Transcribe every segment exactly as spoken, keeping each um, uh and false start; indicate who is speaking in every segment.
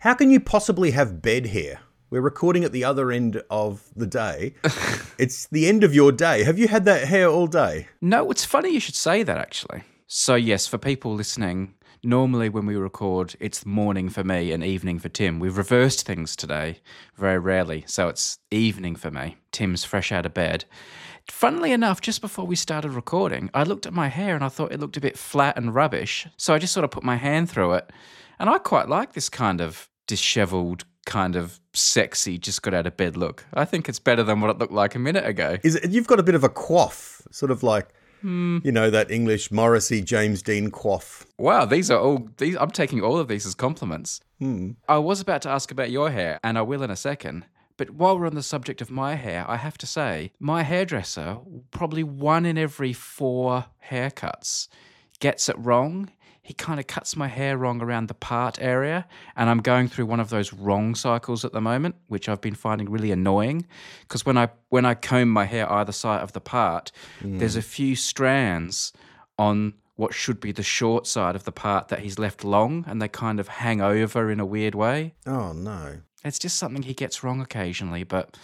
Speaker 1: How can you possibly have bed hair? We're recording at the other end of the day. It's the end of your day. Have you had that hair all day?
Speaker 2: No, it's funny you should say that, actually. So, yes, for people listening, normally when we record, it's morning for me and evening for Tim. We've reversed things today, very rarely. So it's evening for me. Tim's fresh out of bed. Funnily enough, just before we started recording, I looked at my hair and I thought it looked a bit flat and rubbish. So I just sort of put my hand through it. And I quite like this kind of dishevelled, kind of sexy, just got out of bed look. I think it's better than what it looked like a minute ago.
Speaker 1: Is it, you've got a bit of a coif, sort of like, mm. you know, that English Morrissey, James Dean coif.
Speaker 2: Wow, these are all, these. I'm taking all of these as compliments.
Speaker 1: Mm.
Speaker 2: I was about to ask about your hair, and I will in a second. But while we're on the subject of my hair, I have to say, my hairdresser, probably one in every four haircuts, gets it wrong. He kind of cuts my hair wrong around the part area, and I'm going through one of those wrong cycles at the moment, which I've been finding really annoying. Because when I when I comb my hair either side of the part, mm. there's a few strands on what should be the short side of the part that he's left long, and they kind of hang over in a weird way.
Speaker 1: Oh, no.
Speaker 2: It's just something he gets wrong occasionally, but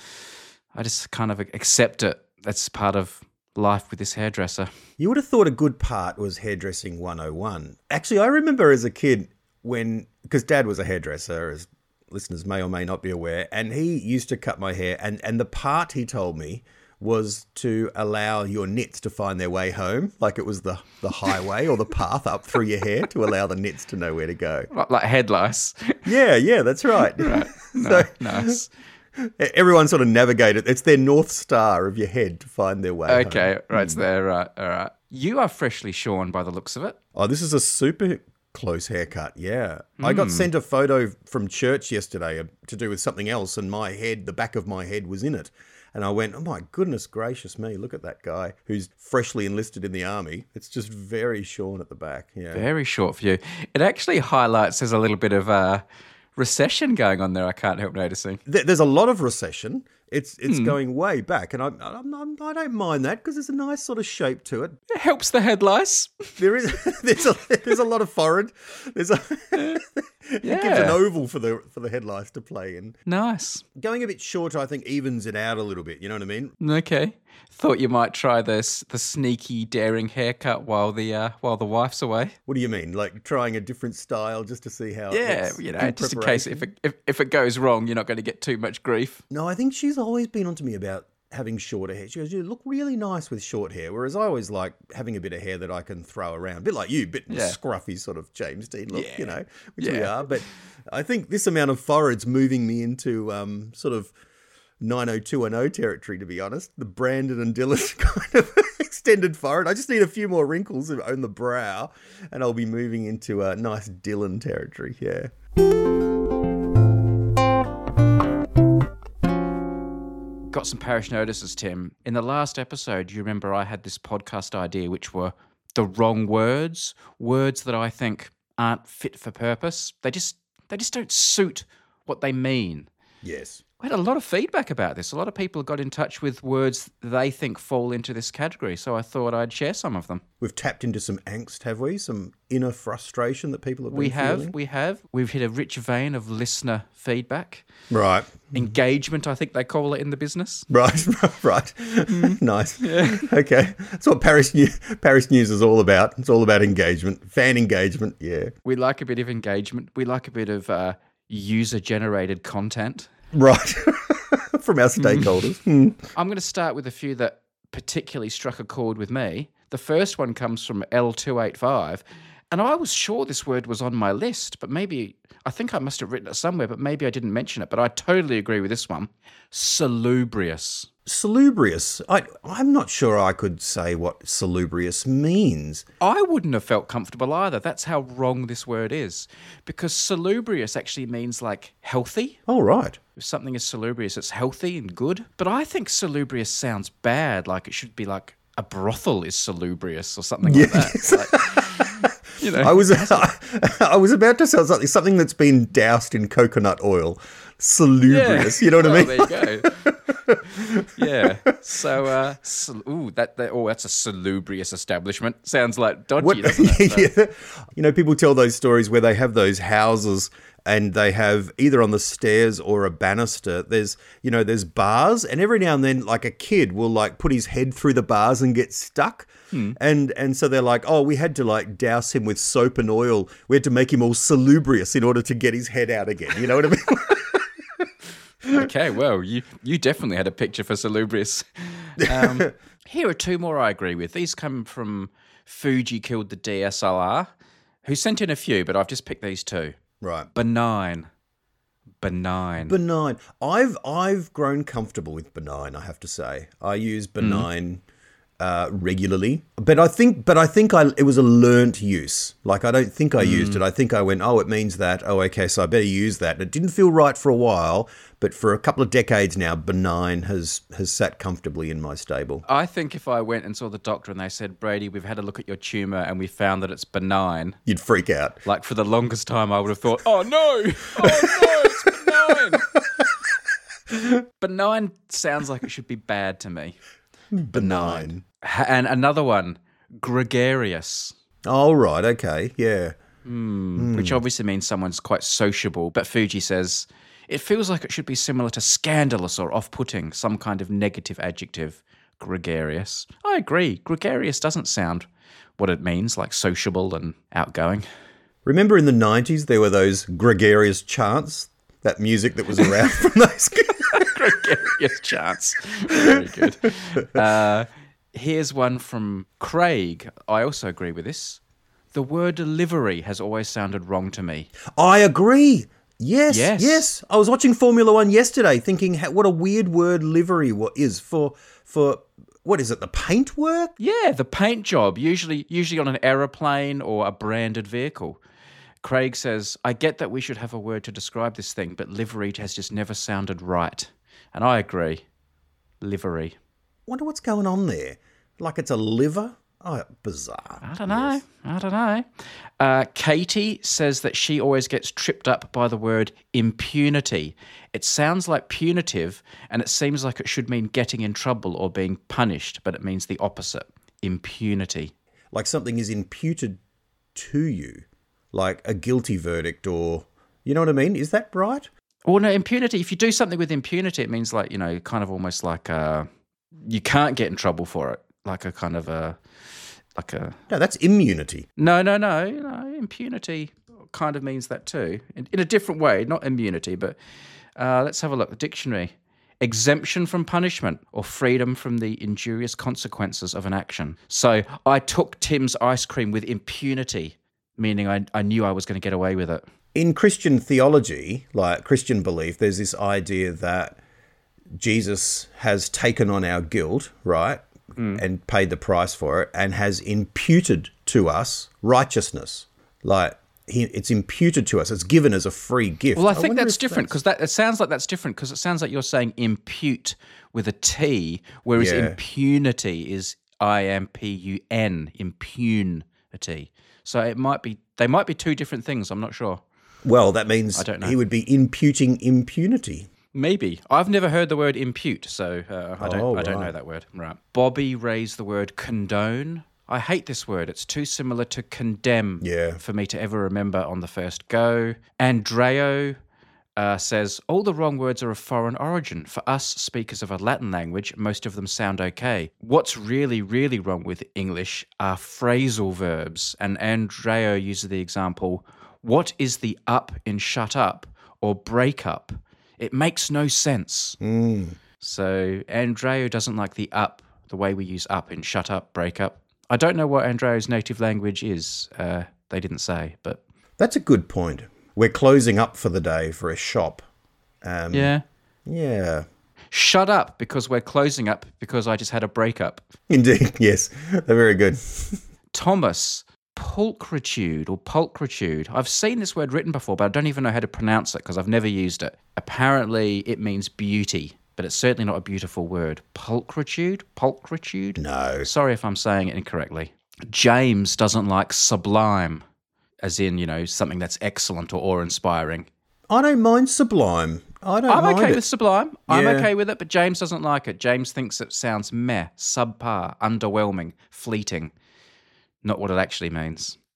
Speaker 2: I just kind of accept it. That's part of life with this hairdresser.
Speaker 1: You would have thought a good part was hairdressing one oh one. Actually, I remember as a kid when, because Dad was a hairdresser, as listeners may or may not be aware, and he used to cut my hair, and, and the part he told me was to allow your nits to find their way home, like it was the, the highway or the path up through your hair to allow the nits to know where to go.
Speaker 2: Like, like head lice.
Speaker 1: Yeah, yeah, that's right.
Speaker 2: Right. No,
Speaker 1: so,
Speaker 2: nice.
Speaker 1: Everyone sort of navigated. It's their North Star of your head to find their way
Speaker 2: Okay,
Speaker 1: home.
Speaker 2: right, it's there, right, all right. You are freshly shorn by the looks of it.
Speaker 1: Oh, this is a super close haircut, yeah. Mm. I got sent a photo from church yesterday to do with something else, and my head, the back of my head was in it. And I went, oh my goodness gracious me, look at that guy who's freshly enlisted in the army. It's just very shorn at the back, yeah.
Speaker 2: Very short for you. It actually highlights there's a little bit of uh, recession going on there, I can't help noticing.
Speaker 1: There's a lot of recession. It's it's
Speaker 2: Hmm.
Speaker 1: going way back, and I I'm, I'm, I don't mind that because there's a nice sort of shape to it.
Speaker 2: It helps the head lice.
Speaker 1: There is there's a there's a lot of forehead. There's a it gives an
Speaker 2: Yeah.
Speaker 1: oval for the for the head lice to play in.
Speaker 2: Nice.
Speaker 1: Going a bit shorter, I think, evens it out a little bit. You know what I mean?
Speaker 2: Okay. Thought you might try this the sneaky, daring haircut while the uh, while the wife's away.
Speaker 1: What do you mean? Like trying a different style just to see how? it
Speaker 2: Yeah,
Speaker 1: looks
Speaker 2: you know,
Speaker 1: in
Speaker 2: just in case if
Speaker 1: preparation?
Speaker 2: it, if if it goes wrong, you're not going to get too much grief.
Speaker 1: No, I think she's always been onto me about having shorter hair. She goes, you look really nice with short hair. Whereas I always like having a bit of hair that I can throw around. A bit like you, bit
Speaker 2: Yeah.
Speaker 1: scruffy sort of James Dean look,
Speaker 2: Yeah.
Speaker 1: you know, which we
Speaker 2: Yeah.
Speaker 1: are. But I think this amount of forehead's moving me into um, sort of nine oh two one oh territory, to be honest. The Brandon and Dylan kind of extended forehead. I just need a few more wrinkles on the brow and I'll be moving into a nice Dylan territory, yeah.
Speaker 2: Got some parish notices, Tim. In the last episode, you remember I had this podcast idea, which were the wrong words, words that I think aren't fit for purpose. They just they just don't suit what they mean.
Speaker 1: Yes.
Speaker 2: I had a lot of feedback about this. A lot of people got in touch with words they think fall into this category, so I thought I'd share some of them.
Speaker 1: We've tapped into some angst, have we? Some inner frustration that people have been
Speaker 2: We have,
Speaker 1: feeling?
Speaker 2: we have. We've hit a rich vein of listener feedback.
Speaker 1: Right.
Speaker 2: Engagement, I think they call it in the business.
Speaker 1: Right, right.
Speaker 2: Mm.
Speaker 1: Nice. Okay. That's what Paris News, Paris News is all about. It's all about engagement, fan engagement, yeah.
Speaker 2: We like a bit of engagement. We like a bit of uh, user-generated content.
Speaker 1: Right. From our stakeholders. Mm.
Speaker 2: I'm going to start with a few that particularly struck a chord with me. The first one comes from L two eighty-five, and I was sure this word was on my list, but maybe, I think I must have written it somewhere, but maybe I didn't mention it, but I totally agree with this one. Salubrious.
Speaker 1: Salubrious. I, I'm not sure I could say what salubrious means.
Speaker 2: I wouldn't have felt comfortable either. That's how wrong this word is. Because salubrious actually means like healthy.
Speaker 1: Oh, right.
Speaker 2: If something is salubrious, it's healthy and good. But I think salubrious sounds bad, like it should be like a brothel is salubrious or something like
Speaker 1: Yes.
Speaker 2: that. Like, you know,
Speaker 1: I was I was about to say something, something that's been doused in coconut oil. Salubrious.
Speaker 2: Yeah.
Speaker 1: You know what I
Speaker 2: Well,
Speaker 1: mean?
Speaker 2: there you go. Yeah. So, uh, sal- ooh, that, that oh, that's a salubrious establishment. Sounds like dodgy,
Speaker 1: What-
Speaker 2: doesn't it? So-
Speaker 1: yeah. You know, people tell those stories where they have those houses and they have either on the stairs or a banister, there's, you know, there's bars, and every now and then, like, a kid will, like, put his head through the bars and get stuck. Hmm. And and so they're like, oh, we had to, like, douse him with soap and oil. We had to make him all salubrious in order to get his head out again. You know what I mean?
Speaker 2: Okay, well, you, you definitely had a picture for salubrious. Um, here are two more I agree with. These come from Fuji Killed the D S L R, who sent in a few, but I've just picked these two.
Speaker 1: Right.
Speaker 2: Benign. Benign.
Speaker 1: Benign. I've I've grown comfortable with benign, I have to say. I use benign mm. uh, regularly. But I think but I think I it was a learnt use. Like, I don't think I mm. used it. I think I went, oh, it means that. Oh, okay, so I better use that. And it didn't feel right for a while, but for a couple of decades now, benign has has sat comfortably in my stable.
Speaker 2: I think if I went and saw the doctor and they said, Brady, we've had a look at your tumour and we found that it's benign.
Speaker 1: You'd freak out.
Speaker 2: Like, for the longest time, I would have thought, oh, no, oh, no, it's benign. Benign sounds like it should be bad to me.
Speaker 1: Benign.
Speaker 2: And another one, gregarious.
Speaker 1: Oh, right, okay, yeah.
Speaker 2: Mm, mm. Which obviously means someone's quite sociable. But Fuji says, it feels like it should be similar to scandalous or off-putting, some kind of negative adjective. Gregarious. I agree. Gregarious doesn't sound what it means, like sociable and outgoing.
Speaker 1: Remember in the nineties there were those gregarious chants? That music that was around from those...
Speaker 2: Gregarious chants. Very good. Uh, here's one from Craig. I also agree with this. The word delivery has always sounded wrong to me.
Speaker 1: I agree. Yes,
Speaker 2: yes,
Speaker 1: yes. I was watching Formula One yesterday thinking what a weird word livery is for, for what is it, the paint work?
Speaker 2: Yeah, the paint job, usually usually on an aeroplane or a branded vehicle. Craig says, I get that we should have a word to describe this thing, but livery has just never sounded right. And I agree. Livery.
Speaker 1: Wonder what's going on there. Like it's a liver? Oh, bizarre.
Speaker 2: I don't know. Yes. I don't know. Uh, Katie says that she always gets tripped up by the word impunity. It sounds like punitive, and it seems like it should mean getting in trouble or being punished, but it means the opposite. Impunity.
Speaker 1: Like something is imputed to you, like a guilty verdict or... You know what I mean? Is that right?
Speaker 2: Well, no, impunity, if you do something with impunity, it means like, you know, kind of almost like uh, you can't get in trouble for it. Like a kind of a, like a...
Speaker 1: No, that's immunity.
Speaker 2: No, no, no, no. Impunity kind of means that too. In, in a different way, not immunity, but uh, let's have a look. The dictionary. Exemption from punishment or freedom from the injurious consequences of an action. So I took Tim's ice cream with impunity, meaning I, I knew I was going to get away with it.
Speaker 1: In Christian theology, like Christian belief, there's this idea that Jesus has taken on our guilt, right? Mm. And paid the price for it, and has imputed to us righteousness. Like he, it's imputed to us. It's given as a free gift.
Speaker 2: Well, I think I that's different because that it sounds like that's different because it sounds like you're saying impute with a T, whereas yeah. impunity is I M P U N, impunity. So it might be they might be two different things. I'm not sure.
Speaker 1: Well, that means
Speaker 2: I don't know.
Speaker 1: He would be imputing impunity.
Speaker 2: Maybe. I've never heard the word impute, so uh, I don't.
Speaker 1: Oh,
Speaker 2: I don't
Speaker 1: right.
Speaker 2: know that word. Right. Bobby raised the word condone. I hate this word. It's too similar to condemn
Speaker 1: yeah.
Speaker 2: for me to ever remember on the first go. Andreo uh, says, all the wrong words are of foreign origin. For us, speakers of a Latin language, most of them sound okay. What's really, really wrong with English are phrasal verbs. And Andreo uses the example, what is the up in shut up or break up? It makes no sense.
Speaker 1: Mm.
Speaker 2: So Andreo doesn't like the up, the way we use up in shut up, break up. I don't know what Andreo's native language is. Uh, they didn't say, but...
Speaker 1: That's a good point. We're closing up for the day for a shop. Um,
Speaker 2: yeah.
Speaker 1: Yeah.
Speaker 2: Shut up because we're closing up because I just had a breakup.
Speaker 1: Indeed, yes. They're very good.
Speaker 2: Thomas... Pulchritude or pulchritude. I've seen this word written before, but I don't even know how to pronounce it because I've never used it. Apparently, it means beauty, but it's certainly not a beautiful word. Pulchritude? Pulchritude?
Speaker 1: No.
Speaker 2: Sorry if I'm saying it incorrectly. James doesn't like sublime, as in, you know, something that's excellent or awe-inspiring.
Speaker 1: I don't mind sublime. I don't
Speaker 2: I'm
Speaker 1: mind
Speaker 2: okay
Speaker 1: it.
Speaker 2: with sublime. I'm
Speaker 1: Yeah.
Speaker 2: okay with it, but James doesn't like it. James thinks it sounds meh, subpar, underwhelming, fleeting. Not what it actually means.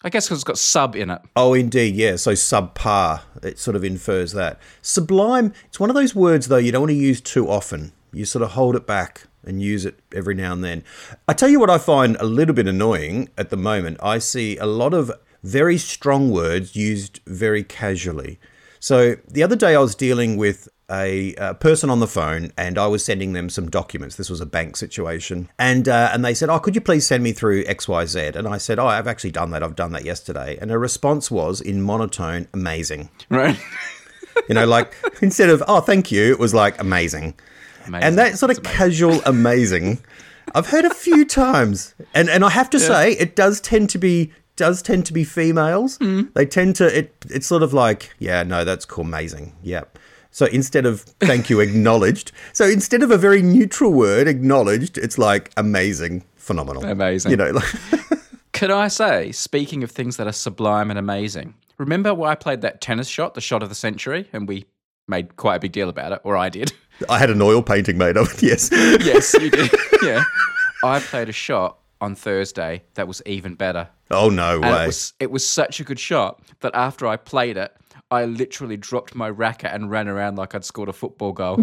Speaker 2: I guess because it's got sub in it.
Speaker 1: Oh, indeed, yeah. So subpar, it sort of infers that. Sublime, it's one of those words, though, you don't want to use too often. You sort of hold it back and use it every now and then. I tell you what I find a little bit annoying at the moment. I see a lot of very strong words used very casually. So the other day I was dealing with a, a person on the phone and I was sending them some documents. This was a bank situation. And uh, and they said, oh, could you please send me through X Y Z? And I said, oh, I've actually done that. I've done that yesterday. And her response was in monotone, amazing.
Speaker 2: Right.
Speaker 1: You know, like instead of, oh, thank you, it was like amazing. Amazing. And that sort of casual amazing, I've heard a few times. And and I have to yeah. say, it does tend to be does tend to be females. Mm. They tend to, it. it's sort of like, yeah, no, that's cool, amazing. Yep. So instead of thank you, acknowledged. So instead of a very neutral word, acknowledged, it's like amazing, phenomenal.
Speaker 2: Amazing.
Speaker 1: You know, like
Speaker 2: could I say, speaking of things that are sublime and amazing, remember where I played that tennis shot, the shot of the century, and we made quite a big deal about it, or I did.
Speaker 1: I had an oil painting made of it, yes.
Speaker 2: Yes, you did. Yeah. I played a shot on Thursday that was even better.
Speaker 1: Oh, no
Speaker 2: and
Speaker 1: way.
Speaker 2: It was, it was such a good shot that after I played it, I literally dropped my racket and ran around like I'd scored a football goal.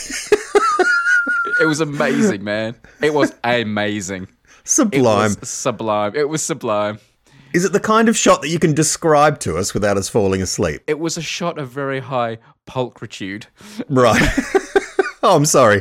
Speaker 2: It was amazing, man. It was amazing.
Speaker 1: Sublime.
Speaker 2: It was sublime. It was sublime.
Speaker 1: Is it the kind of shot that you can describe to us without us falling asleep?
Speaker 2: It was a shot of very high pulchritude.
Speaker 1: Right. Oh, I'm sorry.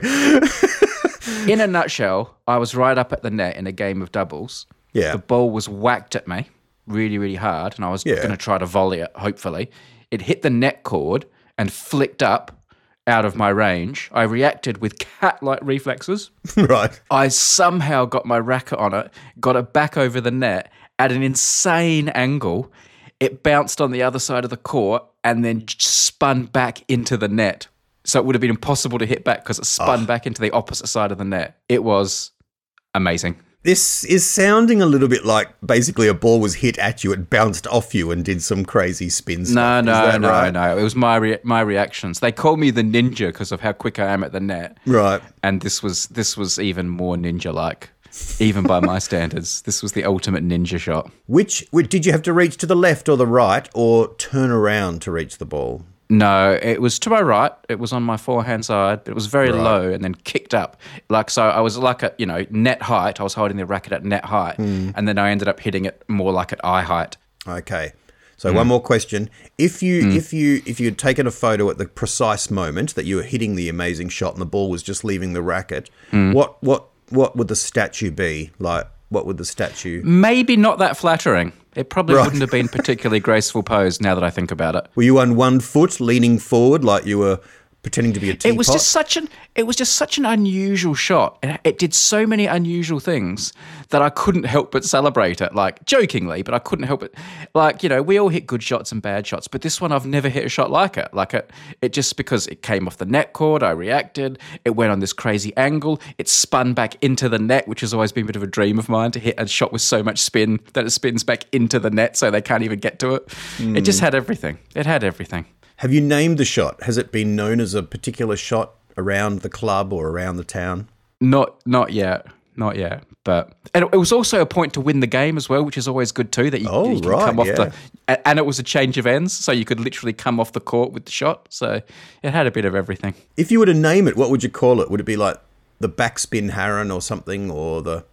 Speaker 2: In a nutshell, I was right up at the net in a game of doubles.
Speaker 1: Yeah.
Speaker 2: The ball was whacked at me really, really hard, and I was yeah. going to try to volley it, hopefully. It hit the net cord and flicked up out of my range. I reacted with cat-like reflexes.
Speaker 1: Right.
Speaker 2: I somehow got my racket on it, got it back over the net at an insane angle. It bounced on the other side of the court and then spun back into the net. So it would have been impossible to hit back because it spun oh. back into the opposite side of the net. It was amazing.
Speaker 1: This is sounding a little bit like basically a ball was hit at you, it bounced off you and did some crazy spin stuff.
Speaker 2: No, no, no,
Speaker 1: right?
Speaker 2: no. It was my re- my reactions. They call me the ninja because of how quick I am at the net.
Speaker 1: Right.
Speaker 2: And this was this was even more ninja-like, even by my standards. This was the ultimate ninja shot.
Speaker 1: Which, which did you have to reach to the left or the right or turn around to reach the ball?
Speaker 2: No, it was to my right. It was on my forehand side, but it was very
Speaker 1: right.
Speaker 2: low and then kicked up. Like, so I was like at, you know, net height. I was holding the racket at net height. Mm. And then I ended up hitting it more like at eye height.
Speaker 1: Okay. So mm. one more question. If you mm. if you if you had taken a photo at the precise moment that you were hitting the amazing shot and the ball was just leaving the racket, mm. what what what would the statue be? Like, what would the statue...
Speaker 2: Maybe not that flattering. It probably
Speaker 1: right.
Speaker 2: wouldn't have been particularly graceful pose now that I think about it.
Speaker 1: Were you on one foot leaning forward like you were pretending to be a teapot?
Speaker 2: It was just such an it was just such an unusual shot. It, it did so many unusual things that I couldn't help but celebrate it, like jokingly, but I couldn't help it. Like, you know, we all hit good shots and bad shots, but this one I've never hit a shot like it. Like it, it just because it came off the net cord, I reacted. It went on this crazy angle. It spun back into the net, which has always been a bit of a dream of mine, to hit a shot with so much spin that it spins back into the net so they can't even get to it. Mm. It just had everything. It had everything.
Speaker 1: Have you named the shot? Has it been known as a particular shot around the club or around the town?
Speaker 2: Not not yet. Not yet. But and it was also a point to win the game as well, which is always good too, that you,
Speaker 1: oh,
Speaker 2: you can
Speaker 1: right,
Speaker 2: come off
Speaker 1: yeah.
Speaker 2: the and it was a change of ends, so you could literally come off the court with the shot. So it had a bit of everything.
Speaker 1: If you were to name it, what would you call it? Would it be like the backspin Heron or something, or the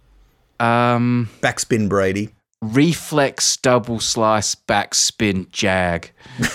Speaker 2: um,
Speaker 1: backspin Brady?
Speaker 2: Reflex double slice backspin Jag.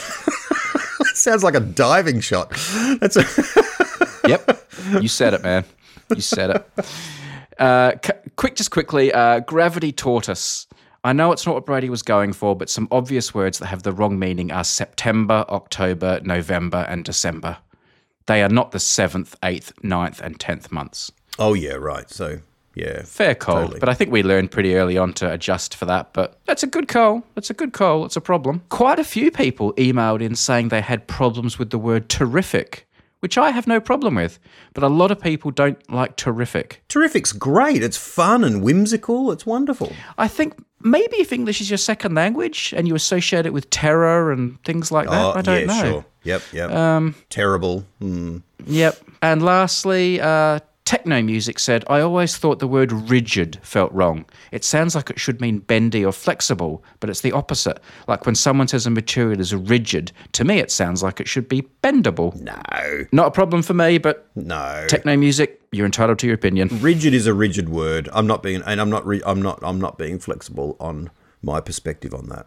Speaker 1: Sounds like a diving shot. That's a
Speaker 2: Yep, you said it, man. You said it. Uh, c- quick, just quickly, uh, gravity tortoise. I know it's not what Brady was going for, but some obvious words that have the wrong meaning are September, October, November, and December. They are not the seventh, eighth, ninth, and tenth months.
Speaker 1: Oh, yeah, right. So, yeah.
Speaker 2: Fair call.
Speaker 1: Totally.
Speaker 2: But I think we learned pretty early on to adjust for that. But that's a good call. That's a good call. It's a problem. Quite a few people emailed in saying they had problems with the word terrific, which I have no problem with. But a lot of people don't like terrific.
Speaker 1: Terrific's great. It's fun and whimsical. It's wonderful.
Speaker 2: I think maybe if English is your second language and you associate it with terror and things like that,
Speaker 1: oh,
Speaker 2: I don't
Speaker 1: yeah,
Speaker 2: know.
Speaker 1: Sure. Yep, yep.
Speaker 2: Um,
Speaker 1: Terrible. Mm.
Speaker 2: Yep. And lastly, uh, Techno Music said, I always thought the word rigid felt wrong. It sounds like it should mean bendy or flexible, but it's the opposite. Like when someone says a material is rigid, to me it sounds like it should be bendable.
Speaker 1: No.
Speaker 2: Not a problem for me, but
Speaker 1: No.
Speaker 2: Techno Music, you're entitled to your opinion.
Speaker 1: Rigid is a rigid word. I'm not being, and I'm not, re, I'm not, I'm not being flexible on my perspective on that.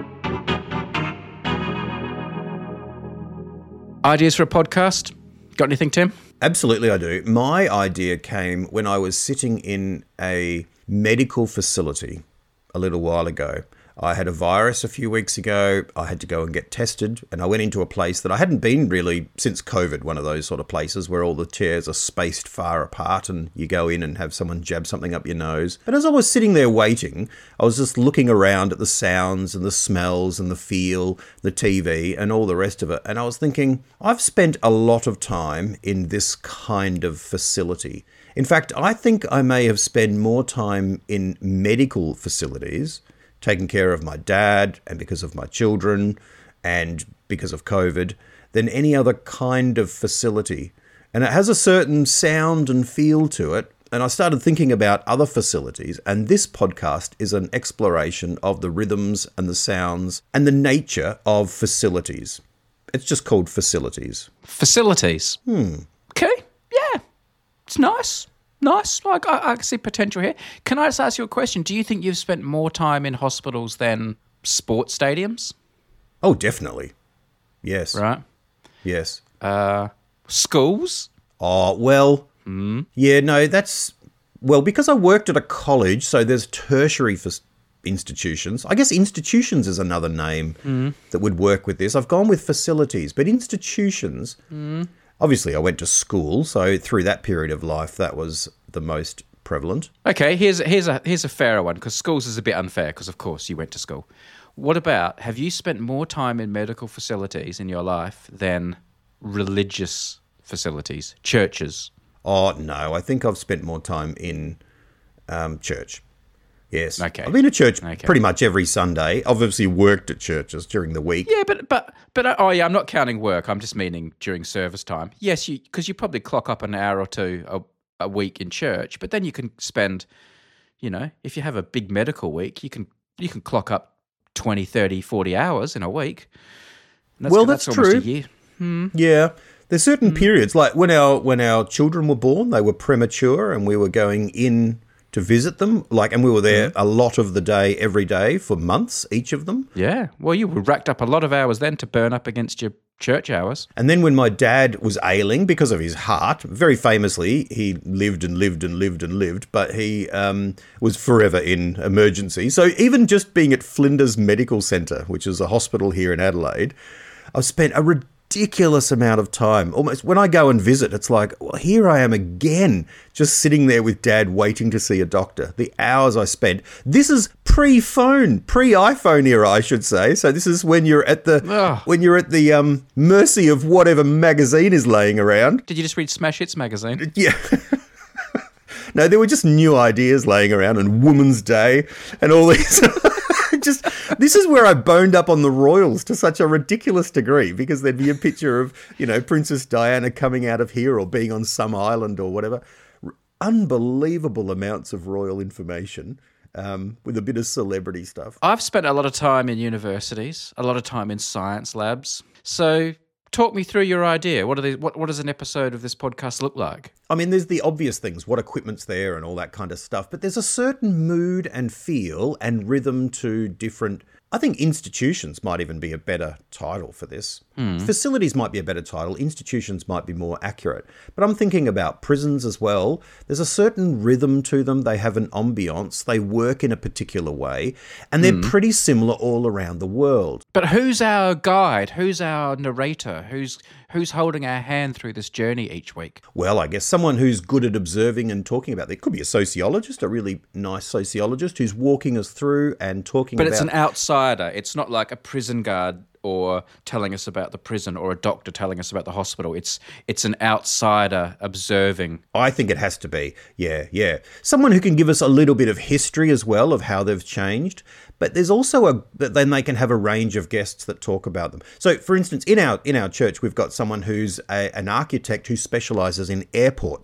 Speaker 2: Ideas for a podcast? Got anything, Tim?
Speaker 1: Absolutely, I do. My idea came when I was sitting in a medical facility a little while ago. I had a virus a few weeks ago. I had to go and get tested, and I went into a place that I hadn't been really since COVID, one of those sort of places where all the chairs are spaced far apart and you go in and have someone jab something up your nose. But as I was sitting there waiting, I was just looking around at the sounds and the smells and the feel, the T V and all the rest of it. And I was thinking, I've spent a lot of time in this kind of facility. In fact, I think I may have spent more time in medical facilities taking care of my dad and because of my children and because of COVID than any other kind of facility. And it has a certain sound and feel to it. And I started thinking about other facilities, and this podcast is an exploration of the rhythms and the sounds and the nature of facilities. It's just called facilities.
Speaker 2: Facilities?
Speaker 1: Hmm.
Speaker 2: Okay, yeah. It's nice. Nice. Like, I, I can see potential here. Can I just ask you a question? Do you think you've spent more time in hospitals than sports stadiums?
Speaker 1: Oh, definitely. Yes.
Speaker 2: Right.
Speaker 1: Yes.
Speaker 2: Uh, schools?
Speaker 1: Oh, well,
Speaker 2: Mm.
Speaker 1: yeah, no, that's, well, because I worked at a college, so there's tertiary for institutions. I guess institutions is another name
Speaker 2: Mm.
Speaker 1: that would work with this. I've gone with facilities, but institutions,
Speaker 2: Mm.
Speaker 1: obviously I went to school, so through that period of life, that was the most prevalent.
Speaker 2: Okay, here's here's a here's a fairer one, because schools is a bit unfair because of course you went to school. What about, have you spent more time in medical facilities in your life than religious facilities, churches?
Speaker 1: Oh, no, I think I've spent more time in um, church. Yes.
Speaker 2: Okay.
Speaker 1: I've been to church
Speaker 2: Okay.
Speaker 1: pretty much every Sunday. I've obviously worked at churches during the week.
Speaker 2: Yeah, but but but uh, oh yeah, I'm not counting work. I'm just meaning during service time. Yes, you because you probably clock up an hour or two a, a week in church, but then you can spend, you know, if you have a big medical week, you can you can clock up twenty, thirty, forty hours in a week. And
Speaker 1: Well, that's
Speaker 2: almost
Speaker 1: true.
Speaker 2: a year. Hmm.
Speaker 1: Yeah. There's certain
Speaker 2: Mm.
Speaker 1: periods, like when our when our children were born, they were premature and we were going in to visit them, like, and we were there
Speaker 2: Mm.
Speaker 1: a lot of the day, every day for months, each of them.
Speaker 2: Yeah. Well, you racked up a lot of hours then to burn up against your church hours.
Speaker 1: And then when my dad was ailing because of his heart, very famously, he lived and lived and lived and lived, but he um, was forever in emergency. So even just being at Flinders Medical Centre, which is a hospital here in Adelaide, I've spent a ridiculous amount of time. Almost when I go and visit, it's like, well, here I am again, just sitting there with Dad waiting to see a doctor. The hours I spent. This is pre-phone, pre-iPhone era, I should say. So this is when you're at the
Speaker 2: Ugh.
Speaker 1: when you're at the um, mercy of whatever magazine is laying around.
Speaker 2: Did you just read Smash Hits magazine?
Speaker 1: Yeah. No, there were just new ideas laying around, and Woman's Day and all these. Just this is where I boned up on the royals to such a ridiculous degree, because there'd be a picture of, you know, Princess Diana coming out of here or being on some island or whatever. R- Unbelievable amounts of royal information um, with a bit of celebrity stuff.
Speaker 2: I've spent a lot of time in universities, a lot of time in science labs. So talk me through your idea. What are these, what what does an episode of this podcast look like?
Speaker 1: I mean, there's the obvious things, what equipment's there and all that kind of stuff, but there's a certain mood and feel and rhythm to different, I think institutions might even be a better title for this.
Speaker 2: Hmm.
Speaker 1: Facilities might be a better title, institutions might be more accurate. But I'm thinking about prisons as well. There's a certain rhythm to them, they have an ambiance, they work in a particular way, and they're
Speaker 2: Hmm.
Speaker 1: pretty similar all around the world.
Speaker 2: But who's our guide? Who's our narrator? Who's who's holding our hand through this journey each week?
Speaker 1: Well, I guess someone who's good at observing and talking about it. It could be a sociologist, a really nice sociologist who's walking us through and talking
Speaker 2: But
Speaker 1: about...
Speaker 2: it's an outsider. It's not like a prison guard or telling us about the prison or a doctor telling us about the hospital. It's it's an outsider observing.
Speaker 1: I think it has to be. Yeah, yeah. Someone who can give us a little bit of history as well of how they've changed. But there's also a, then they can have a range of guests that talk about them. So, for instance, in our in our church, we've got someone who's a, an architect who specialises in airports.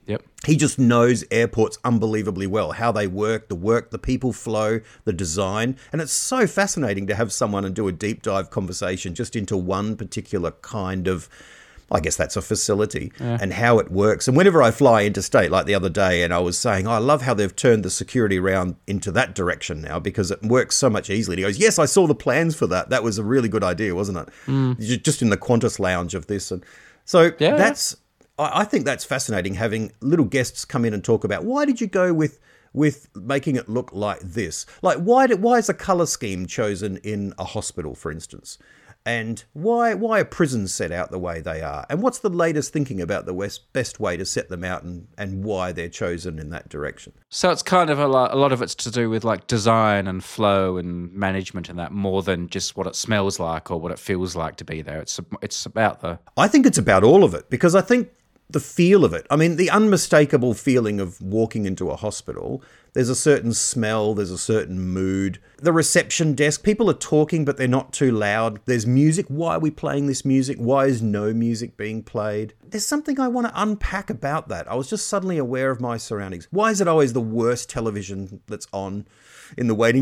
Speaker 2: Yep.
Speaker 1: He just knows airports unbelievably well, how they work, the work, the people flow, the design. And it's so fascinating to have someone and do a deep dive conversation just into one particular kind of, I guess that's a facility,
Speaker 2: yeah.
Speaker 1: and how it works. And whenever I fly interstate, like the other day, and I was saying, oh, I love how they've turned the security around into that direction now because it works so much easily. And he goes, yes, I saw the plans for that. That was a really good idea, wasn't it?
Speaker 2: Mm.
Speaker 1: Just in the Qantas lounge of this. And so
Speaker 2: yeah,
Speaker 1: that's, yeah. I think that's fascinating, having little guests come in and talk about, why did you go with with making it look like this? Like, why did, why is a colour scheme chosen in a hospital, for instance? And why why are prisons set out the way they are? And what's the latest thinking about the West, best way to set them out, and, and why they're chosen in that direction?
Speaker 2: So it's kind of a lot, a lot of it's to do with like design and flow and management and that, more than just what it smells like or what it feels like to be there. It's it's about the...
Speaker 1: I think it's about all of it, because I think the feel of it, I mean, the unmistakable feeling of walking into a hospital, there's a certain smell, there's a certain mood. The reception desk, people are talking, but they're not too loud. There's music. Why are we playing this music? Why is no music being played? There's something I want to unpack about that. I was just suddenly aware of my surroundings. Why is it always the worst television that's on in the waiting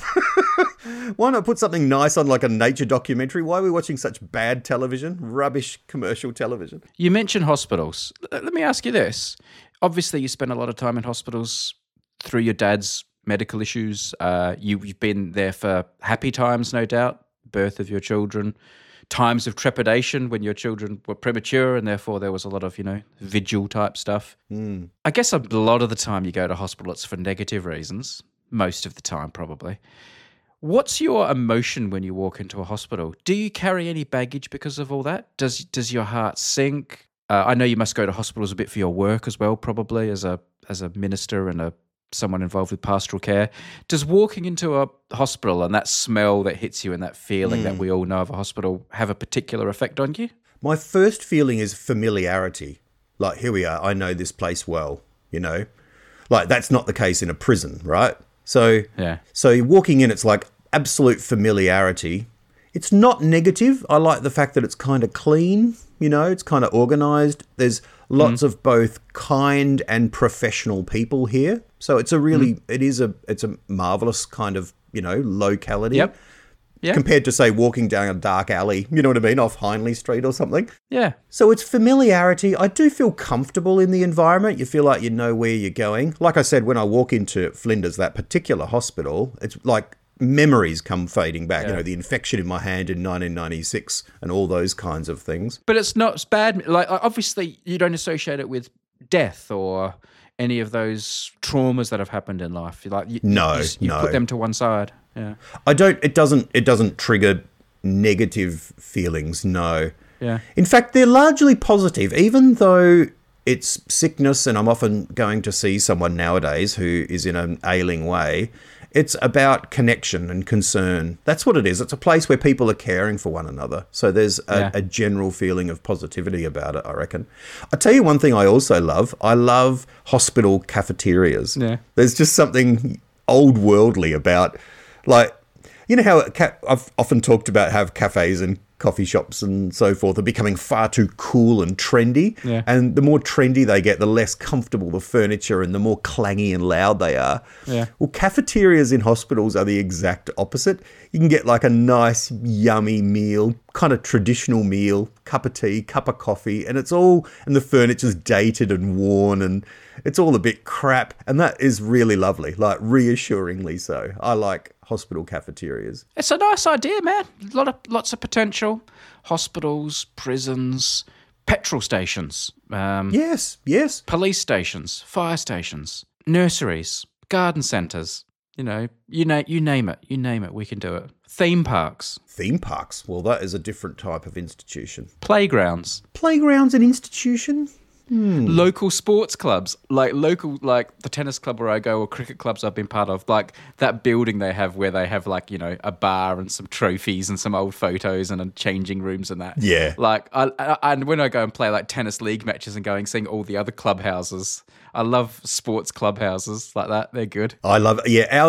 Speaker 1: room? Why not put something nice on, like a nature documentary? Why are we watching such bad television? Rubbish commercial television.
Speaker 2: You mentioned hospitals. Let me ask you this. Obviously, you spend a lot of time in hospitals through your dad's medical issues. Uh, you, you've been there for happy times, no doubt, birth of your children, times of trepidation when your children were premature and therefore there was a lot of, you know, vigil type stuff.
Speaker 1: Mm.
Speaker 2: I guess a lot of the time you go to hospital, it's for negative reasons, most of the time probably. What's your emotion when you walk into a hospital? Do you carry any baggage because of all that? Does does your heart sink? Uh, I know you must go to hospitals a bit for your work as well, probably as a as a minister and a someone involved with pastoral care. Does walking into a hospital and that smell that hits you and that feeling mm. that we all know of a hospital have a particular effect on you?
Speaker 1: My first feeling is familiarity. Like, here we are, I know this place well, you know? Like, that's not the case in a prison, right? So,
Speaker 2: yeah.
Speaker 1: So you're walking in, it's like absolute familiarity. It's not negative. I like the fact that it's kind of clean, you know, it's kind of organised. There's lots mm. of both kind and professional people here. So it's a really, mm. it is a, it's a marvellous kind of, you know, locality.
Speaker 2: Yep. Yeah.
Speaker 1: Compared to, say, walking down a dark alley, you know what I mean, off Hindley Street or something.
Speaker 2: Yeah.
Speaker 1: So it's familiarity. I do feel comfortable in the environment. You feel like you know where you're going. Like I said, when I walk into Flinders, that particular hospital, it's like memories come fading back. Yeah. You know, the infection in my hand in nineteen ninety-six and all those kinds of things.
Speaker 2: But it's not bad. Like, obviously, you don't associate it with death or any of those traumas that have happened in life. Like, you,
Speaker 1: no,
Speaker 2: you, you
Speaker 1: no.
Speaker 2: put them to one side. Yeah.
Speaker 1: I don't, it doesn't, it doesn't trigger negative feelings. No.
Speaker 2: Yeah.
Speaker 1: In fact, they're largely positive, even though it's sickness and I'm often going to see someone nowadays who is in an ailing way. It's about connection and concern. That's what it is. It's a place where people are caring for one another. So there's a,
Speaker 2: yeah.
Speaker 1: a general feeling of positivity about it, I reckon. I'll tell you one thing I also love. I love hospital cafeterias.
Speaker 2: Yeah.
Speaker 1: There's just something old worldly about, like, you know how ca- I've often talked about how cafes and coffee shops and so forth are becoming far too cool and trendy.
Speaker 2: Yeah.
Speaker 1: And the more trendy they get, the less comfortable the furniture and the more clangy and loud they are.
Speaker 2: Yeah.
Speaker 1: Well, cafeterias in hospitals are the exact opposite. You can get like a nice, yummy meal, kind of traditional meal, cup of tea, cup of coffee, and it's all, and the furniture's dated and worn and it's all a bit crap. And that is really lovely, like reassuringly so. I like hospital cafeterias.
Speaker 2: It's a nice idea, man. A lot of lots of potential. Hospitals, prisons, petrol stations. Um,
Speaker 1: yes, yes.
Speaker 2: Police stations, fire stations, nurseries, garden centres. You know, you name you name it. You name it. We can do it. Theme parks.
Speaker 1: Theme parks. Well, that is a different type of institution.
Speaker 2: Playgrounds.
Speaker 1: Playgrounds an institution? Hmm.
Speaker 2: Local sports clubs, like local, like the tennis club where I go or cricket clubs I've been part of, like that building they have where they have like, you know, a bar and some trophies and some old photos and a changing rooms and that.
Speaker 1: Yeah.
Speaker 2: Like, I, I, and when I go and play like tennis league matches and go and seeing all the other clubhouses, I love sports clubhouses like that. They're good.
Speaker 1: I love, yeah, ours,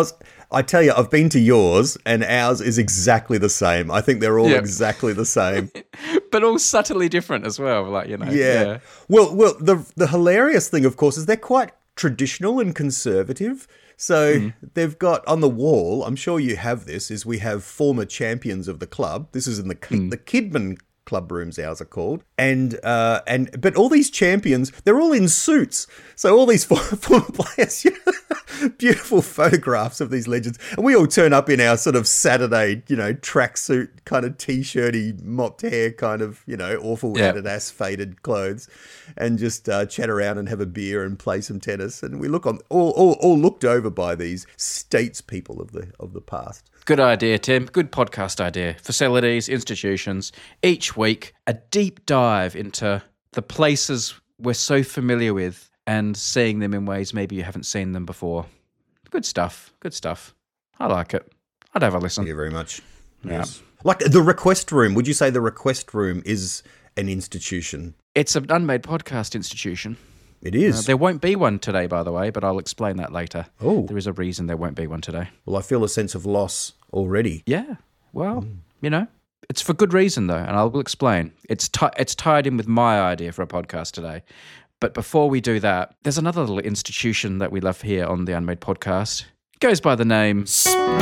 Speaker 1: I tell you, I've been to yours, and ours is exactly the same. I think they're all
Speaker 2: Yep.
Speaker 1: exactly the same.
Speaker 2: But all subtly different as well. Like, you know.
Speaker 1: Yeah.
Speaker 2: yeah.
Speaker 1: Well, well, the the hilarious thing, of course, is they're quite traditional and conservative. So
Speaker 2: Mm.
Speaker 1: they've got on the wall, I'm sure you have this, is we have former champions of the club. This is in the
Speaker 2: Mm.
Speaker 1: the Kidman club rooms, ours are called. And uh and but all these champions, they're all in suits. So all these former, former players, you know, beautiful photographs of these legends. And we all turn up in our sort of Saturday, you know, tracksuit kind of t-shirty, mopped hair kind of, you know, awful
Speaker 2: Yeah.
Speaker 1: Adidas faded clothes, and just uh, chat around and have a beer and play some tennis. And we look on all, all all looked over by these statespeople of the of the past.
Speaker 2: Good idea, Tim. Good podcast idea. Facilities, institutions. Each week, a deep dive into the places we're so familiar with and seeing them in ways maybe you haven't seen them before. Good stuff. Good stuff. I like it. I'd have a listen.
Speaker 1: Thank you very much.
Speaker 2: Yeah.
Speaker 1: Yes. Like the request room. Would you say the request room is an institution?
Speaker 2: It's an unmade podcast institution.
Speaker 1: It is.
Speaker 2: Uh, there won't be one today, by the way, but I'll explain that later.
Speaker 1: Oh.
Speaker 2: There is a reason there won't be one today.
Speaker 1: Well, I feel a sense of loss already.
Speaker 2: Yeah. Well, you know, it's for good reason, though, and I will explain. It's ti- it's tied in with my idea for a podcast today. But before we do that, there's another little institution that we love here on the Unmade Podcast. It goes by the name Spoon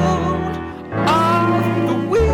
Speaker 2: of the Week.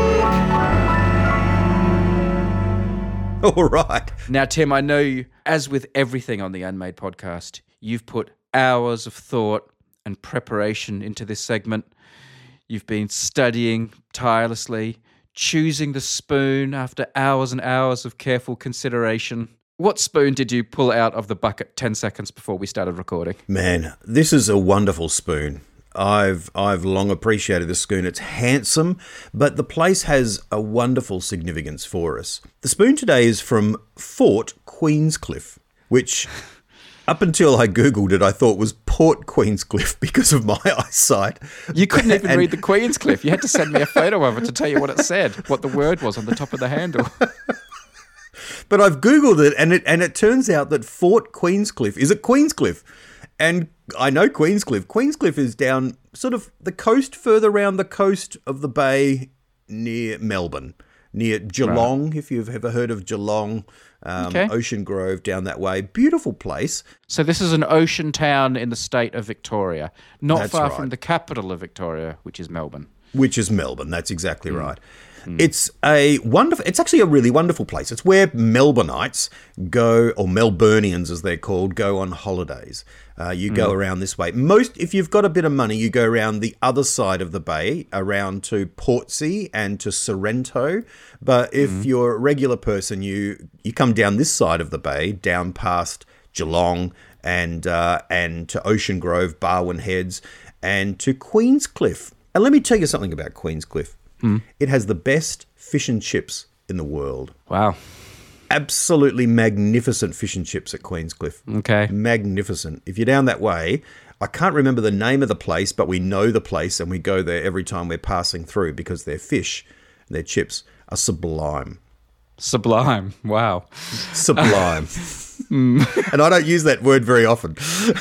Speaker 1: All right.
Speaker 2: Now, Tim, I know you, as with everything on the Unmade Podcast, you've put hours of thought and preparation into this segment. You've been studying tirelessly, choosing the spoon after hours and hours of careful consideration. What spoon did you pull out of the bucket ten seconds before we started recording?
Speaker 1: Man, this is a wonderful spoon. I've I've long appreciated this spoon. It's handsome, but the place has a wonderful significance for us. The spoon today is from Fort Queenscliff, which up until I Googled it, I thought was Port Queenscliff because of my eyesight.
Speaker 2: You couldn't even
Speaker 1: And-
Speaker 2: read the Queenscliff. You had to send me a photo of it to tell you what it said, what the word was on the top of the handle.
Speaker 1: But I've Googled it, and it and it turns out that Fort Queenscliff is at Queenscliff. And I know Queenscliff. Queenscliff is down sort of the coast, further around the coast of the bay near Melbourne, near Geelong, if you've ever heard of Geelong, um,
Speaker 2: Okay.
Speaker 1: Ocean Grove down that way. Beautiful place.
Speaker 2: So this is an ocean town in the state of Victoria, not
Speaker 1: That's
Speaker 2: far
Speaker 1: right.
Speaker 2: from the capital of Victoria, which is Melbourne.
Speaker 1: Which is Melbourne. That's exactly right. It's a wonderful, it's actually a really wonderful place. It's where Melbourneites go, or Melburnians as they're called, go on holidays. Uh, you go around this way. Most, if you've got a bit of money, you go around the other side of the bay, around to Portsea and to Sorrento. But if you're a regular person, you you come down this side of the bay, down past Geelong and uh, and to Ocean Grove, Barwon Heads, and to Queenscliff. And let me tell you something about Queenscliff. It has the best fish and chips in the world.
Speaker 2: Wow.
Speaker 1: Absolutely magnificent fish and chips at Queenscliff.
Speaker 2: Okay.
Speaker 1: Magnificent. If you're down that way, I can't remember the name of the place, but we know the place and we go there every time we're passing through because their fish, their chips are sublime.
Speaker 2: Sublime. Wow.
Speaker 1: Sublime. And I don't use that word very often.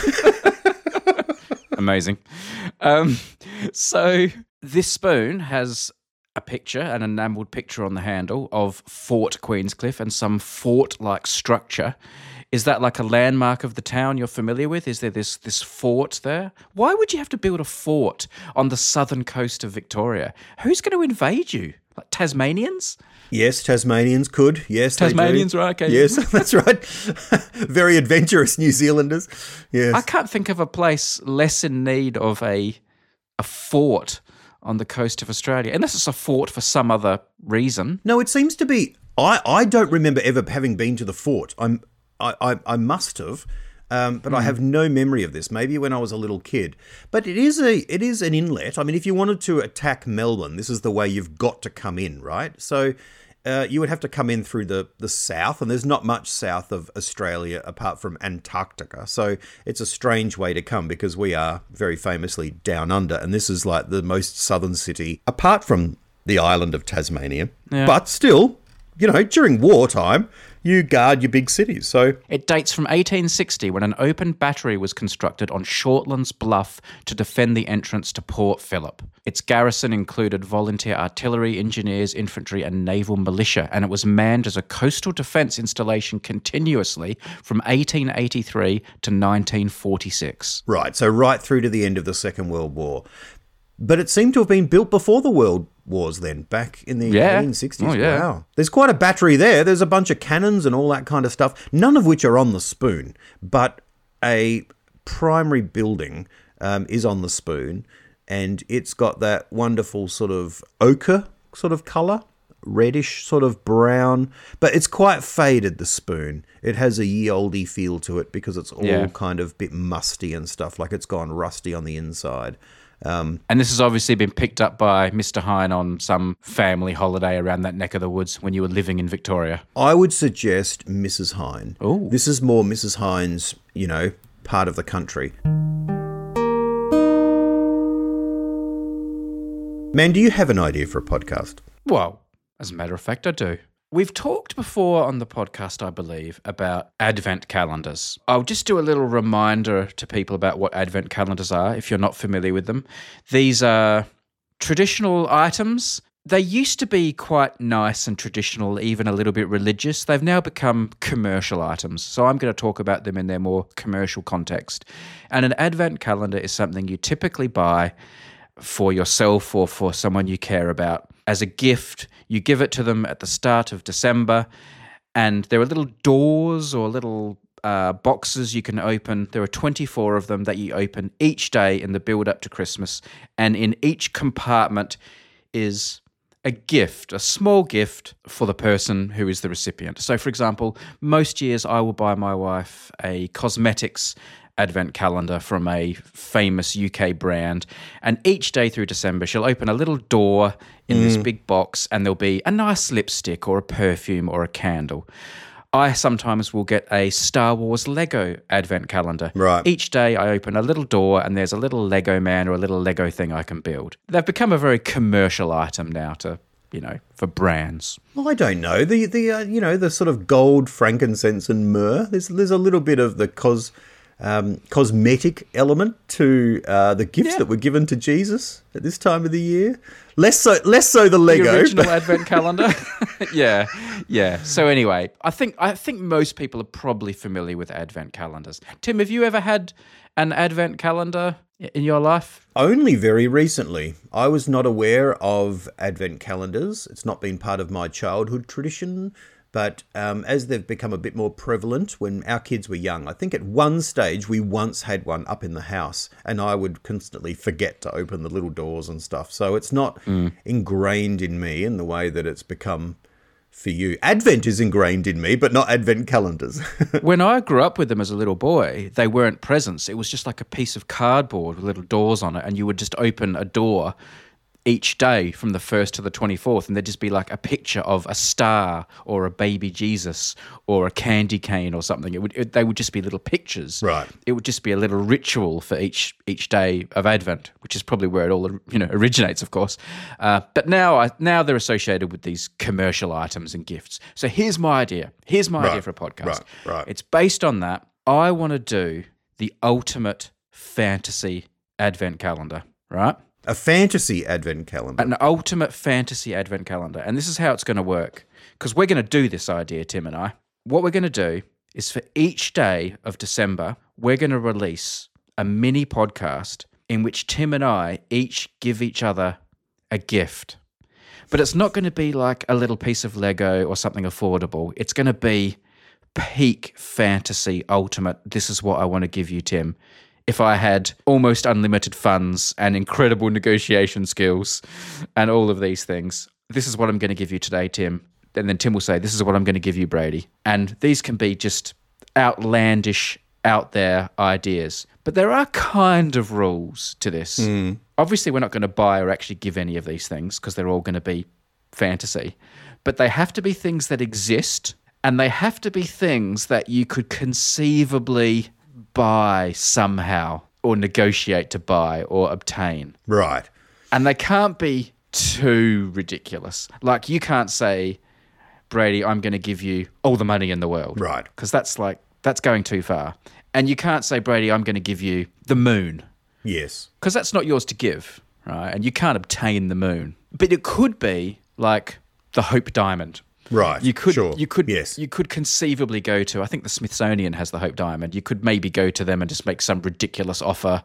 Speaker 2: Amazing. Um, so this spoon has a picture, an enamelled picture on the handle of Fort Queenscliff and some fort-like structure. Is that like a landmark of the town you're familiar with? Is there this this fort there? Why would you have to build a fort on the southern coast of Victoria? Who's going to invade you? Like Tasmanians?
Speaker 1: Yes, Tasmanians could. Yes, they do.
Speaker 2: Tasmanians, right? Okay.
Speaker 1: Yes, that's right. Very adventurous New Zealanders. Yes.
Speaker 2: I can't think of a place less in need of a a fort on the coast of Australia, unless it's a fort for some other reason.
Speaker 1: No, it seems to be. I, I don't remember ever having been to the fort. I'm I I, I must have, um, but I have no memory of this. Maybe when I was a little kid. But it is a it is an inlet. I mean, if you wanted to attack Melbourne, this is the way you've got to come in, right? So. Uh, you would have to come in through the, the south, and there's not much south of Australia apart from Antarctica. So it's a strange way to come because we are very famously down under, and this is like the most southern city apart from the island of Tasmania.
Speaker 2: Yeah.
Speaker 1: But still, you know, during wartime, you guard your big cities. So
Speaker 2: It dates from eighteen sixty when an open battery was constructed on Shortlands Bluff to defend the entrance to Port Phillip. Its garrison included volunteer artillery, engineers, infantry, and naval militia, and it was manned as a coastal defence installation continuously from eighteen eighty-three to nineteen forty-six.
Speaker 1: right, so right through to the end of the Second World War. But it seemed to have been built before the World Wars then, back in the
Speaker 2: Yeah.
Speaker 1: eighteen sixties.
Speaker 2: Oh, yeah.
Speaker 1: Wow. There's quite a battery there. There's a bunch of cannons and all that kind of stuff, none of which are on the Spoon, but a primary building um, is on the Spoon, and it's got that wonderful sort of ochre sort of colour, reddish sort of brown, but it's quite faded, the Spoon. It has a ye olde feel to it because it's all
Speaker 2: Yeah.
Speaker 1: kind of bit musty and stuff, like it's gone rusty on the inside.
Speaker 2: And this has obviously been picked up by Mister Hine on some family holiday around that neck of the woods when you were living in Victoria.
Speaker 1: I would suggest Missus Hine.
Speaker 2: Ooh.
Speaker 1: This is more Missus Hine's, you know, part of the country. Man, do you have an idea for a podcast?
Speaker 2: Well, as a matter of fact, I do. We've talked before on the podcast, I believe, about advent calendars. I'll just do a little reminder to people about what advent calendars are, if you're not familiar with them. These are traditional items. They used to be quite nice and traditional, even a little bit religious. They've now become commercial items. So I'm going to talk about them in their more commercial context. And an advent calendar is something you typically buy for yourself or for someone you care about as a gift. You give it to them at the start of December, and there are little doors or little uh, boxes you can open. There are twenty-four of them that you open each day in the build up to Christmas, and in each compartment is a gift, a small gift for the person who is the recipient. So, for example, most years I will buy my wife a cosmetics advent calendar from a famous U K brand, and each day through December she'll open a little door in mm. this big box, and there'll be a nice lipstick or a perfume or a candle. I sometimes will get a Star Wars Lego advent calendar.
Speaker 1: Right.
Speaker 2: Each day I open a little door and there's a little Lego man or a little Lego thing I can build. They've become a very commercial item now to, you know, for brands.
Speaker 1: Well, I don't know. The the uh, you know, the sort of gold, frankincense and myrrh. There's there's a little bit of the cos Um, cosmetic element to uh, the gifts
Speaker 2: Yeah.
Speaker 1: that were given to Jesus at this time of the year. Less so, less so the Lego.
Speaker 2: The original
Speaker 1: but-
Speaker 2: advent calendar. yeah, yeah. So anyway, I think I think most people are probably familiar with advent calendars. Tim, have you ever had an advent calendar in your life?
Speaker 1: Only very recently. I was not aware of advent calendars. It's not been part of my childhood tradition. But um, as they've become a bit more prevalent when our kids were young, I think at one stage we once had one up in the house, and I would constantly forget to open the little doors and stuff. So it's not mm. ingrained in me in the way that it's become for you. Advent is ingrained in me, but not advent calendars.
Speaker 2: When I grew up with them as a little boy, they weren't presents. It was just like a piece of cardboard with little doors on it, and you would just open a door each day from the first to the twenty-fourth, and there'd just be like a picture of a star or a baby Jesus or a candy cane or something. It would it, they would just be little pictures.
Speaker 1: Right.
Speaker 2: It would just be a little ritual for each each day of Advent, which is probably where it all you know originates, of course. Uh, but now I, now they're associated with these commercial items and gifts. So here's my idea. Here's my
Speaker 1: Right.
Speaker 2: idea for a podcast.
Speaker 1: Right. Right.
Speaker 2: It's based on that. I want to do the ultimate fantasy Advent calendar. Right.
Speaker 1: A fantasy advent calendar.
Speaker 2: An ultimate fantasy advent calendar. And this is how it's going to work. Because we're going to do this idea, Tim and I. What we're going to do is for each day of December, we're going to release a mini podcast in which Tim and I each give each other a gift. But it's not going to be like a little piece of Lego or something affordable. It's going to be peak fantasy ultimate. This is what I want to give you, Tim. If I had almost unlimited funds and incredible negotiation skills and all of these things, this is what I'm going to give you today, Tim. And then Tim will say, this is what I'm going to give you, Brady. And these can be just outlandish, out there ideas. But there are kind of rules to this. Mm. Obviously, we're not going to buy or actually give any of these things because they're all going to be fantasy. But they have to be things that exist, and they have to be things that you could conceivably buy somehow or negotiate to buy or obtain.
Speaker 1: Right.
Speaker 2: And they can't be too ridiculous. Like you can't say, Brady, I'm going to give you all the money in the world.
Speaker 1: Right.
Speaker 2: Because that's like, that's going too far. And you can't say, Brady, I'm going to give you the moon.
Speaker 1: Yes.
Speaker 2: Because that's not yours to give, right? And you can't obtain the moon. But it could be like the Hope Diamond.
Speaker 1: Right.
Speaker 2: You could,
Speaker 1: sure.
Speaker 2: you could,
Speaker 1: yes.
Speaker 2: you could conceivably go to. I think the Smithsonian has the Hope Diamond. You could maybe go to them and just make some ridiculous offer.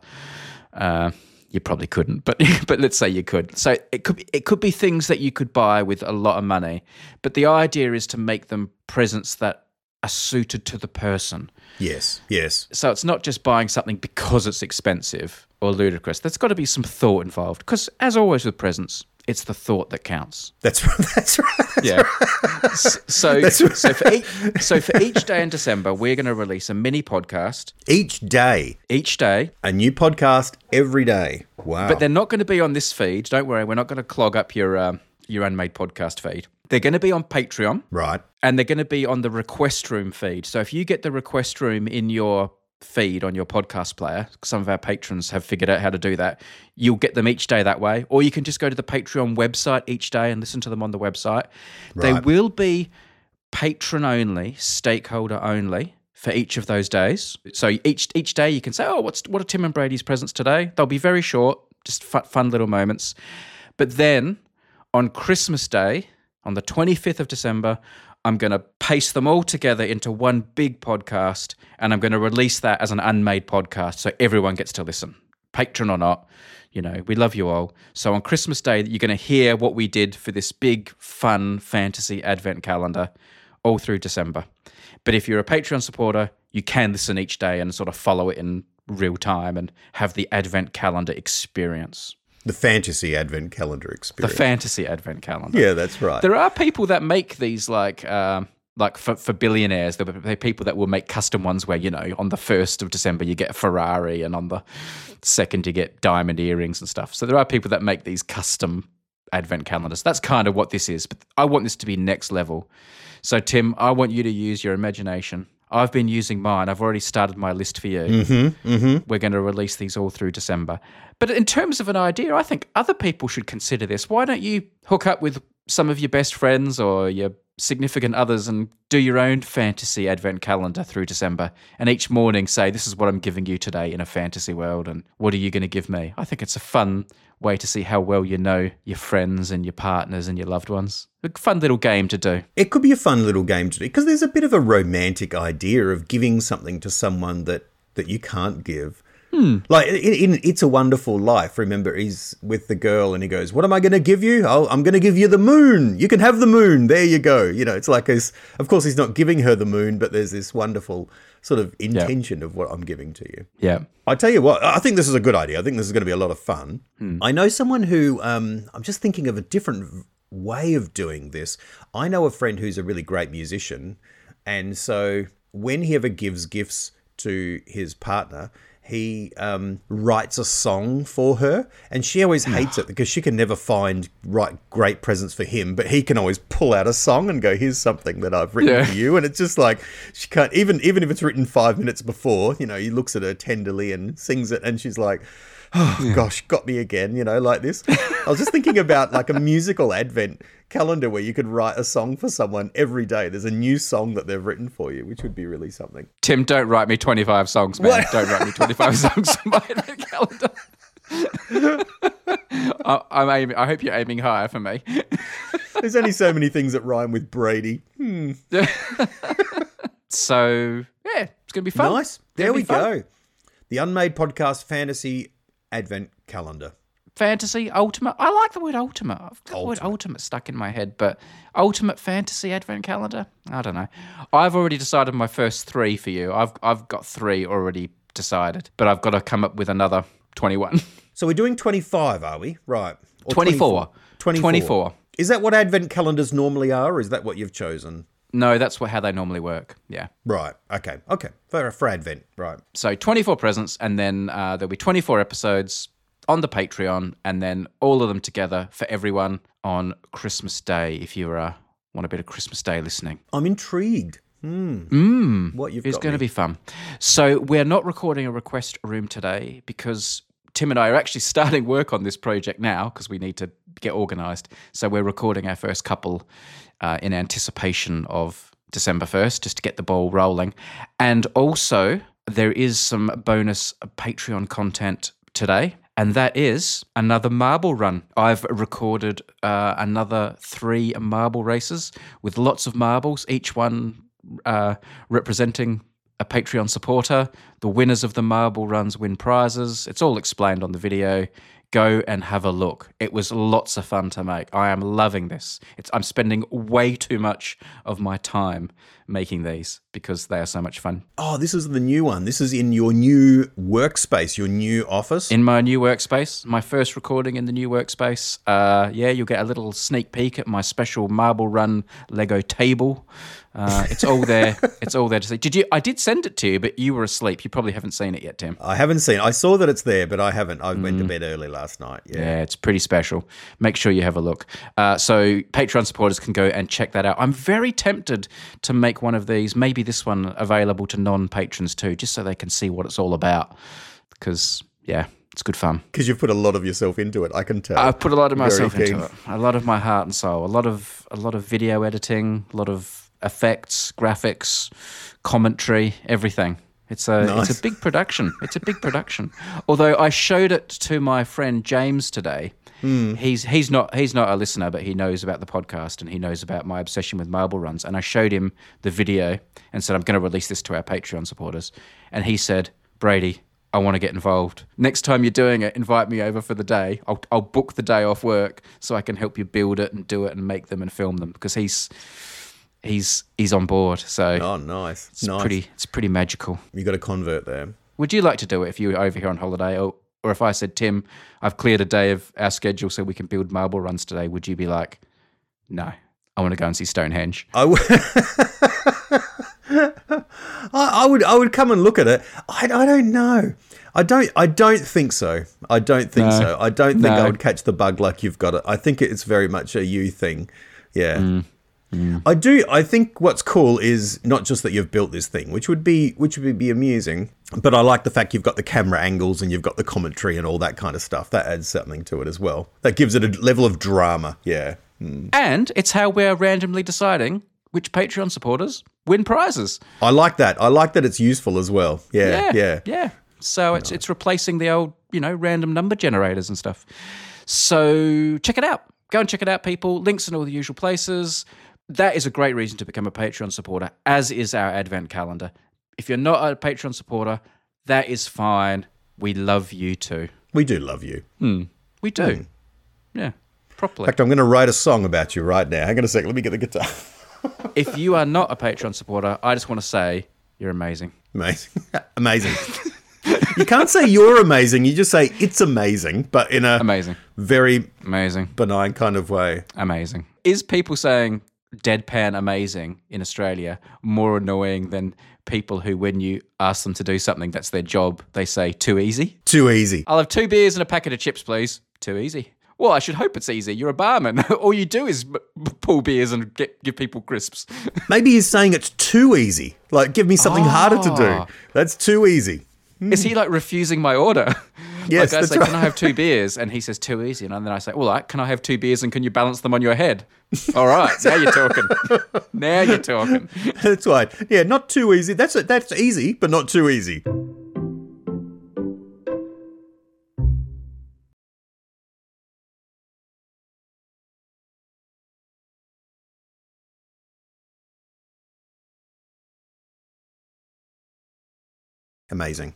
Speaker 2: Uh, you probably couldn't, but but let's say you could. So it could it could be things that you could buy with a lot of money. But the idea is to make them presents that are suited to the person.
Speaker 1: Yes. Yes.
Speaker 2: So it's not just buying something because it's expensive or ludicrous. There's got to be some thought involved. Because as always with presents, it's the thought that counts.
Speaker 1: That's right. That's right. That's
Speaker 2: yeah.
Speaker 1: Right.
Speaker 2: So,
Speaker 1: That's right.
Speaker 2: so for each, so for each day in December, we're going to release a mini podcast
Speaker 1: Each day.
Speaker 2: each day.
Speaker 1: A new podcast every day. Wow.
Speaker 2: But they're not going to be on this feed. Don't worry, we're not going to clog up your um, your Unmade podcast feed. They're going to be on Patreon.
Speaker 1: Right.
Speaker 2: And they're going to be on the Request Room feed. So if you get the Request Room in your feed on your podcast player, some of our patrons have figured out how to do that, you'll get them each day that way. Or you can just go to the Patreon website each day and listen to them on the website.
Speaker 1: Right.
Speaker 2: They will be patron only, stakeholder only for each of those days. So each each day you can say, oh, what's what are Tim and Brady's presents today? They'll be very short, just fun, fun little moments. But then on Christmas Day, on the twenty-fifth of December, I'm going to paste them all together into one big podcast, and I'm going to release that as an unmade podcast so everyone gets to listen, patron or not. You know, we love you all. So on Christmas Day, you're going to hear what we did for this big, fun fantasy advent calendar all through December. But if you're a Patreon supporter, you can listen each day and sort of follow it in real time and have the advent calendar experience.
Speaker 1: The fantasy advent calendar
Speaker 2: The
Speaker 1: experience.
Speaker 2: fantasy advent calendar.
Speaker 1: Yeah, that's right.
Speaker 2: There are people that make these like um, like for, for billionaires. There are people that will make custom ones where, you know, on the first of December you get a Ferrari and on the second you get diamond earrings and stuff. So there are people that make these custom advent calendars. That's kind of what this is. But I want this to be next level. So Tim, I want you to use your imagination. I've been using mine. I've already started my list for you.
Speaker 1: Mm-hmm, mm-hmm.
Speaker 2: We're going to release these all through December. But in terms of an idea, I think other people should consider this. Why don't you hook up with some of your best friends or your significant others and do your own fantasy advent calendar through December, and each morning say, this is what I'm giving you today in a fantasy world, and what are you going to give me? I think it's a fun way to see how well you know your friends and your partners and your loved ones. A fun little game to do.
Speaker 1: It could be a fun little game to do because there's a bit of a romantic idea of giving something to someone that, that you can't give. Hmm. Like in, in It's a Wonderful Life, remember, he's with the girl and he goes, what am I going to give you? Oh, I'm going to give you the moon. You can have the moon. There you go. You know, it's like, his, of course, he's not giving her the moon, but there's this wonderful sort of intention yeah. of what I'm giving to you.
Speaker 2: Yeah.
Speaker 1: I tell you what, I think this is a good idea. I think this is going to be a lot of fun.
Speaker 2: Hmm.
Speaker 1: I know someone who, um, I'm just thinking of a different way of doing this. I know a friend who's a really great musician. And so when he ever gives gifts to his partner, he um, writes a song for her, and she always hates it because she can never find write great presents for him, but he can always pull out a song and go, here's something that I've written
Speaker 2: yeah.
Speaker 1: for you. And it's just like, she can't, even even if it's written five minutes before, you know, he looks at her tenderly and sings it, and she's like, oh yeah. gosh, got me again, you know, like this. I was just thinking about like a musical advent calendar where you could write a song for someone every day. There's a new song that they've written for you, which would be really something.
Speaker 2: Tim, don't write me twenty-five songs, man. What? Don't write me twenty-five songs for my advent calendar. I, I'm aiming, I hope you're aiming higher for me.
Speaker 1: There's only so many things that rhyme with Brady. Hmm.
Speaker 2: So, yeah, it's going to be fun.
Speaker 1: Nice. There we go. The Unmade Podcast Fantasy Advent Calendar.
Speaker 2: Fantasy, ultimate. I like the word ultimate. I've got ultimate. the word ultimate stuck in my head, but ultimate fantasy advent calendar? I don't know. I've already decided my first three for you. I've I've got three already decided, but I've got to come up with another twenty-one.
Speaker 1: So we're doing twenty-five, are we? Right.
Speaker 2: Or twenty-four. twenty-four. twenty-four.
Speaker 1: Is that what advent calendars normally are, or is that what you've chosen?
Speaker 2: No, that's what how they normally work. Yeah.
Speaker 1: Right. Okay. Okay. For, for advent. Right.
Speaker 2: So twenty-four presents, and then uh, there'll be twenty-four episodes on the Patreon, and then all of them together for everyone on Christmas Day, if you uh, want a bit of Christmas Day listening.
Speaker 1: I'm intrigued. Mm.
Speaker 2: Mm.
Speaker 1: What you've
Speaker 2: It's
Speaker 1: got
Speaker 2: going
Speaker 1: me.
Speaker 2: to be fun. So we're not recording a request room today because Tim and I are actually starting work on this project now because we need to get organised. So we're recording our first couple uh, in anticipation of December first, just to get the ball rolling. And also, there is some bonus Patreon content today, and that is another marble run. I've recorded uh, another three marble races with lots of marbles, each one uh, representing a Patreon supporter. The winners of the marble runs win prizes. It's all explained on the video. Go and have a look. It was lots of fun to make. I am loving this. It's, I'm spending way too much of my time making these because they are so much fun.
Speaker 1: Oh, this is the new one. This is in your new workspace, your new office.
Speaker 2: In my new workspace, my first recording in the new workspace. Uh, yeah, you'll get a little sneak peek at my special Marble Run Lego table. Uh, it's all there. It's all there to see. Did you? I did send it to you, but you were asleep. You probably haven't seen it yet, Tim.
Speaker 1: I haven't seen it. I saw that it's there, but I haven't. I went mm. to bed early last night. Yeah.
Speaker 2: yeah, it's pretty special. Make sure you have a look. Uh, so Patreon supporters can go and check that out. I'm very tempted to make one of these, maybe this one available to non-patrons too, just so they can see what it's all about. Because, yeah, it's good fun.
Speaker 1: Because you've put a lot of yourself into it, I can tell.
Speaker 2: I've put a lot of myself
Speaker 1: Very
Speaker 2: into it. A lot of my heart and soul. A lot of a lot of video editing, a lot of effects, graphics, commentary, everything. It's a nice. It's a big production. It's a big production. Although I showed it to my friend James today. Mm. He's he's not he's not a listener, but he knows about the podcast and he knows about my obsession with marble runs. And I showed him the video and said, I'm going to release this to our Patreon supporters. And he said, Brady, I want to get involved. Next time you're doing it, invite me over for the day. I'll I'll book the day off work so I can help you build it and do it and make them and film them because he's he's he's on board. So
Speaker 1: oh, nice,
Speaker 2: it's
Speaker 1: nice.
Speaker 2: pretty it's pretty magical.
Speaker 1: You got a convert there. Would
Speaker 2: you like to do it if you were over here on holiday, or or if I said, Tim, I've cleared a day of our schedule so we can build marble runs today? Would you be like, no, I want to go and see Stonehenge?
Speaker 1: I would. I, I would. I would come and look at it. I, I don't know. I don't. I don't think so. I don't think no. so. I don't think no. I would catch the bug like you've got it. I think it's very much a you thing. Yeah. Mm. Mm. I do. I think what's cool is not just that you've built this thing, which would be which would be amusing, but I like the fact you've got the camera angles and you've got the commentary and all that kind of stuff. That adds something to it as well. That gives it a level of drama. Yeah. Mm.
Speaker 2: And it's how we're randomly deciding which Patreon supporters win prizes.
Speaker 1: I like that. I like that it's useful as well. Yeah.
Speaker 2: Yeah.
Speaker 1: Yeah.
Speaker 2: yeah. So it's it's replacing the old, you know, random number generators and stuff. So check it out. Go and check it out, people. Links in all the usual places. That is a great reason to become a Patreon supporter, as is our Advent calendar. If you're not a Patreon supporter, that is fine. We love you too.
Speaker 1: We do love you.
Speaker 2: Mm, we do. Mm. Yeah, properly.
Speaker 1: In fact, I'm going to write a song about you right now. Hang on a second. Let me get the guitar.
Speaker 2: If you are not a Patreon supporter, I just want to say you're amazing.
Speaker 1: Amazing. Amazing. You can't say you're amazing. You just say it's amazing, but in a
Speaker 2: amazing,
Speaker 1: very
Speaker 2: amazing,
Speaker 1: benign kind of way.
Speaker 2: Amazing. Is people saying deadpan amazing in Australia more annoying than people who, when you ask them to do something that's their job, they say too easy?
Speaker 1: Too easy.
Speaker 2: I'll have two beers and a packet of chips, please. Too easy. Well, I should hope it's easy. You're a barman. All you do is b- pull beers and get, give people crisps.
Speaker 1: Maybe he's saying it's too easy. Like, give me something oh. harder to do. That's too easy.
Speaker 2: Is he like refusing my order?
Speaker 1: Yes,
Speaker 2: like I
Speaker 1: that's
Speaker 2: say,
Speaker 1: right.
Speaker 2: can I have two beers? And he says, too easy. And then I say, all right, can I have two beers and can you balance them on your head? All right, now you're talking. Now you're talking.
Speaker 1: That's right. Yeah, not too easy. That's that's easy, but not too easy. Amazing.